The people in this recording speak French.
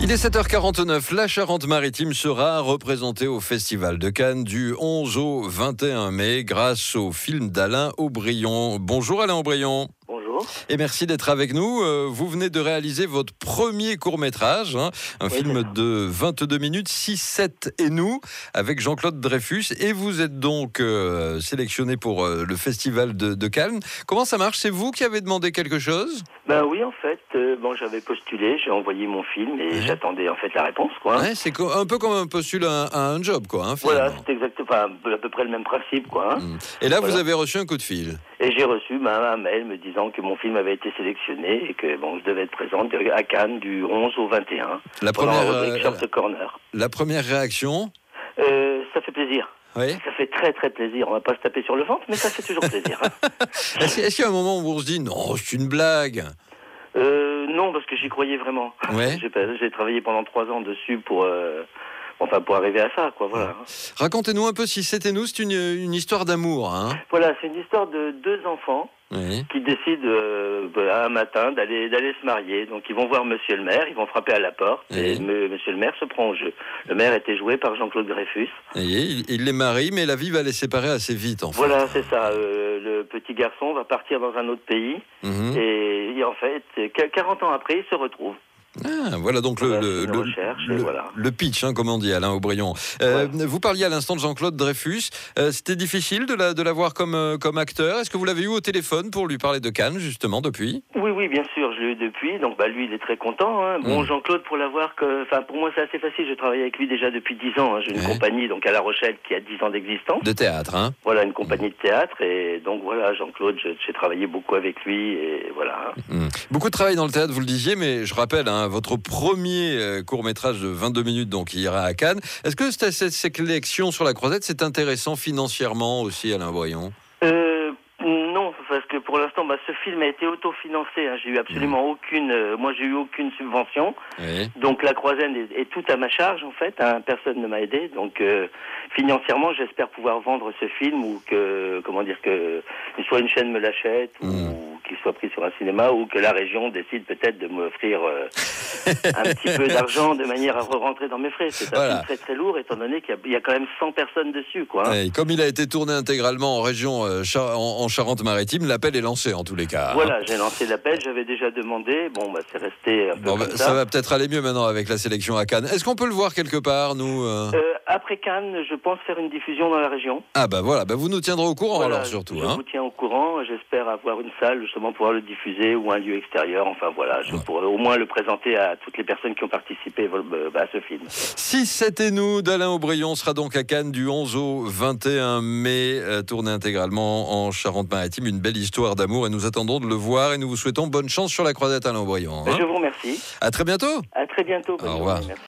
Il est 7h49, la Charente-Maritime sera représentée au Festival de Cannes du 11 au 21 mai grâce au film d'Alain Aubrion. Bonjour Alain Aubrion. Bonjour. Et merci d'être avec nous. Vous venez de réaliser votre premier court-métrage, un film de 22 minutes, 6-7 et nous, avec Jean-Claude Dreyfus. Et vous êtes donc sélectionné pour le Festival de Cannes. Comment ça marche? C'est vous qui avez demandé quelque chose? Ben oui, en fait, j'avais postulé, j'ai envoyé mon film et j'attendais en fait la réponse, quoi. Ouais, c'est un peu comme un postule à un job, quoi. Voilà, c'est exactement, à peu près le même principe, quoi. Et là, vous avez reçu un coup de fil. Et j'ai reçu un mail me disant que mon film avait été sélectionné et que je devais être présente à Cannes du 11 au 21. La première, Short Corner. La première réaction? Ça fait plaisir. Oui. Ça fait très très plaisir. On va pas se taper sur le ventre, mais ça fait toujours plaisir. Est-ce qu'il y a un moment où on se dit non, c'est une blague? Non, parce que j'y croyais vraiment. Ouais. J'ai travaillé pendant 3 ans dessus pour arriver à ça, quoi. Voilà. Racontez-nous un peu si c'était nous. C'est une histoire d'amour, hein? Voilà, c'est une histoire de 2 enfants. Oui. Qui décident un matin d'aller se marier. Donc ils vont voir Monsieur le maire, ils vont frapper à la porte et Monsieur le maire se prend au jeu. Le maire était joué par Jean-Claude Dreyfus. Et il les marie, mais la vie va les séparer assez vite, en fait. Voilà, c'est ça. Le petit garçon va partir dans un autre pays et en fait, 40 ans après, ils se retrouvent. Ah, voilà donc le pitch, comme on dit, Alain Aubrion. Vous parliez à l'instant de Jean-Claude Dreyfus. C'était difficile de l'avoir comme acteur. Est-ce que vous l'avez eu au téléphone pour lui parler de Cannes, justement, depuis? Oui, bien sûr, je l'ai eu depuis. Donc, lui, il est très content. Hein. Bon, Jean-Claude, pour l'avoir, pour moi, c'est assez facile. Je travaille avec lui déjà depuis 10 ans. Hein. J'ai une compagnie, donc à La Rochelle, qui a 10 ans d'existence. De théâtre, hein? Voilà, une compagnie de théâtre. Et donc, voilà, Jean-Claude, j'ai travaillé beaucoup avec lui. Et voilà. Beaucoup de travail dans le théâtre, vous le disiez, mais je rappelle, votre premier court-métrage de 22 minutes, donc, il ira à Cannes. Est-ce que cette sélection sur la Croisette, c'est intéressant financièrement aussi, Alain Aubrion? Non, parce que pour l'instant, ce film a été autofinancé. Hein. J'ai eu absolument aucune subvention. Oui. Donc la Croisette est tout à ma charge en fait. Hein. Personne ne m'a aidé. Donc financièrement, j'espère pouvoir vendre ce film ou que soit une chaîne me l'achète ou qu'il soit pris sur un cinéma ou que la région décide peut-être de m'offrir un petit peu d'argent de manière à rentrer dans mes frais. C'est un film très très lourd étant donné qu'il y a quand même 100 personnes dessus, quoi. Hein. Et comme il a été tourné intégralement en région en Charente-Maritime, l'appel est lancé en tous les cas. Voilà, j'ai lancé l'appel, j'avais déjà demandé. C'est resté un peu comme ça. Ça va peut-être aller mieux maintenant avec la sélection à Cannes. Est-ce qu'on peut le voir quelque part, nous Après Cannes, je pense faire une diffusion dans la région. Ah voilà, vous nous tiendrez au courant alors surtout. Je vous tiens au courant, j'espère avoir une salle justement pour pouvoir le diffuser ou un lieu extérieur. Je pourrais au moins le présenter à toutes les personnes qui ont participé à ce film. 6-7 et nous d'Alain Aubrion sera donc à Cannes du 11 au 21 mai, tourné intégralement en Charente-Maritime. Une belle histoire d'amour et nous attendons de le voir et nous vous souhaitons bonne chance sur la Croisette, Alain Aubrion. Je vous remercie. À très bientôt. À très bientôt. Au revoir. Merci.